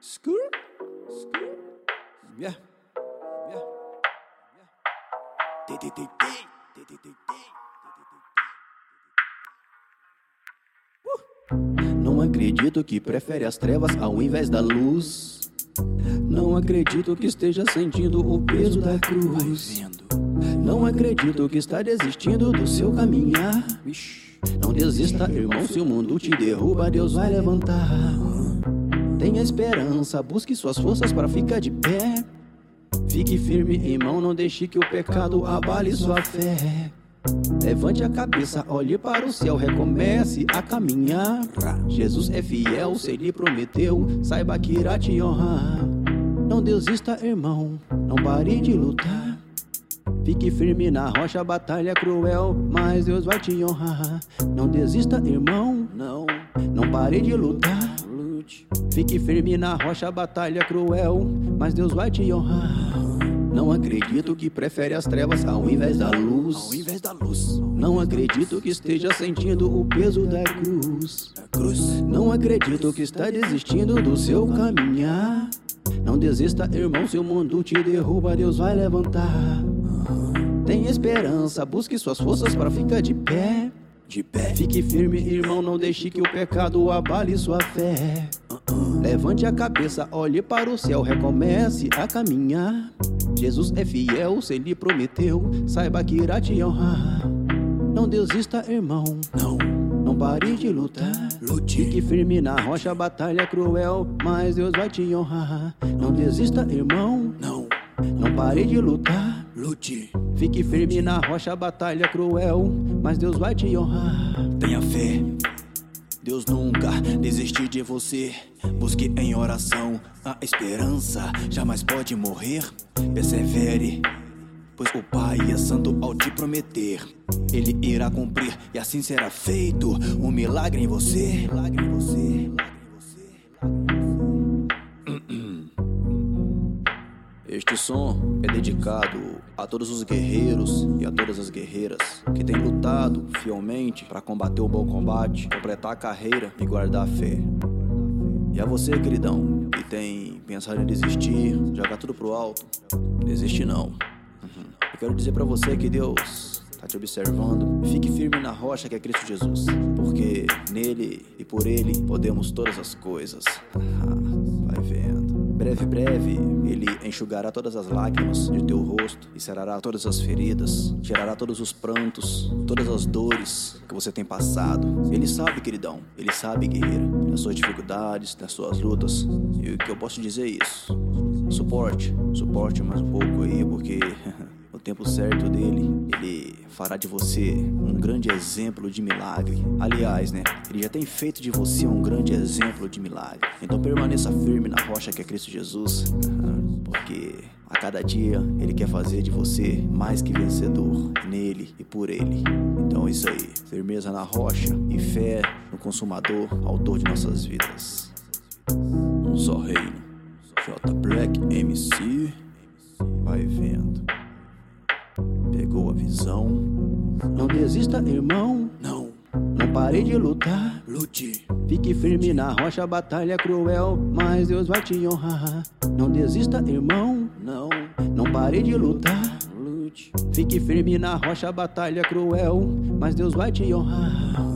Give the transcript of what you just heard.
Skur, skur, yeah, yeah, Não acredito que prefere as trevas ao invés da luz. Não acredito que esteja sentindo o peso da cruz. Não acredito que está desistindo do seu caminhar. Não desista, irmão, se o mundo te derruba, Deus vai levantar. Tenha esperança, busque suas forças para ficar de pé. Fique firme, irmão, não deixe que o pecado abale sua fé. Levante a cabeça, olhe para o céu, recomece a caminhar. Jesus é fiel, se ele prometeu, saiba que irá te honrar. Não desista, irmão, não pare de lutar. Fique firme na rocha, batalha cruel, mas Deus vai te honrar. Não desista, irmão, não pare de lutar. Fique firme na rocha, batalha cruel, mas Deus vai te honrar. Não acredito que prefere as trevas ao invés da luz. Não acredito que esteja sentindo o peso da cruz. Não acredito que está desistindo do seu caminhar. Não desista, irmão, se o mundo te derruba, Deus vai levantar. Tenha esperança, busque suas forças para ficar de pé. Fique firme, irmão, não deixe que o pecado abale sua fé. Levante a cabeça, olhe para o céu, recomece a caminhar. Jesus é fiel, se ele prometeu, saiba que irá te honrar. Não desista, irmão, não pare de lutar. Fique firme na rocha, batalha cruel, mas Deus vai te honrar. Não desista, irmão, não pare de lutar. Fique firme na rocha, batalha cruel, mas Deus vai te honrar. Tenha fé, Deus nunca desistiu de você. Busque em oração a esperança, jamais pode morrer. Persevere, pois o Pai é santo ao te prometer. Ele irá cumprir e assim será feito um milagre em você. Este som é dedicado a todos os guerreiros e a todas as guerreiras que têm lutado fielmente para combater o bom combate, completar a carreira e guardar a fé. E a você, queridão, que tem pensado em desistir, jogar tudo pro alto, desiste não. Eu quero dizer pra você que Deus tá te observando. Fique firme na rocha que é Cristo Jesus, porque nele e por ele podemos todas as coisas. Vai vendo. Breve, ele enxugará todas as lágrimas de teu rosto e sarará todas as feridas, tirará todos os prantos, todas as dores que você tem passado. Ele sabe, queridão, ele sabe, guerreira, das suas dificuldades, das suas lutas. E o que eu posso dizer é isso: suporte mais um pouco aí, porque no tempo certo dele, ele fará de você um grande exemplo de milagre. Aliás, ele já tem feito de você um grande exemplo de milagre. Então permaneça firme na rocha que é Cristo Jesus, porque a cada dia ele quer fazer de você mais que vencedor nele e por ele. Então é isso aí, firmeza na rocha e fé no Consumador, autor de nossas vidas. Um só reino. J Black MC, vai vendo. Pegou a visão. Não desista, irmão, não pare de lutar. Lute. Fique firme na rocha, batalha cruel, mas Deus vai te honrar. Não desista, irmão, não pare de lutar. Lute. Fique firme na rocha, batalha cruel, mas Deus vai te honrar.